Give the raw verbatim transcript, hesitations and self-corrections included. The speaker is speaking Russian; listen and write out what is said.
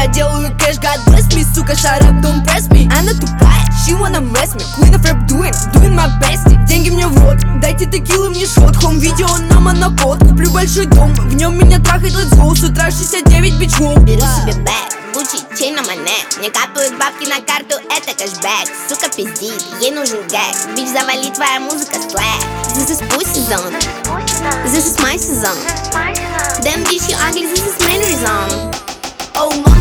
я делаю кэш, God bless me, сука, shut up, don't press me. Она тупая, she wanna mess me, queen of rap doing, doing my best. Деньги мне в рот, дайте текилы мне шот. Хом видео на монопод, куплю большой дом, в нем меня трахает let's go. С утра шестьдесят девять бичков. Беру себе бэк, Gucci, чейн на монет. Мне капают бабки на карту, это кэшбэк. Сука пиздит, ей нужен гэг. Бич, завали, твоя музыка слэк. This is pussy zone, this is my season. Damn bitch, you ugly, this is my reason. Oh my